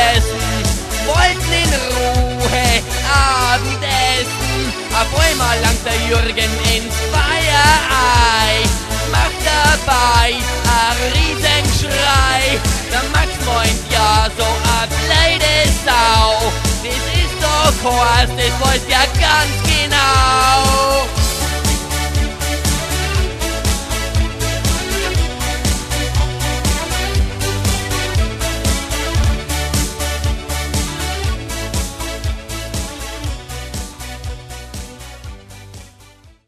essen, wollten in Ruhe Abendessen. Auf einmal langt der Jürgen ins Feierei, macht dabei a Riesenschrei. Der Max meint ja so a blöde Sau, das ist doch Horst, das weiß ja ganz genau.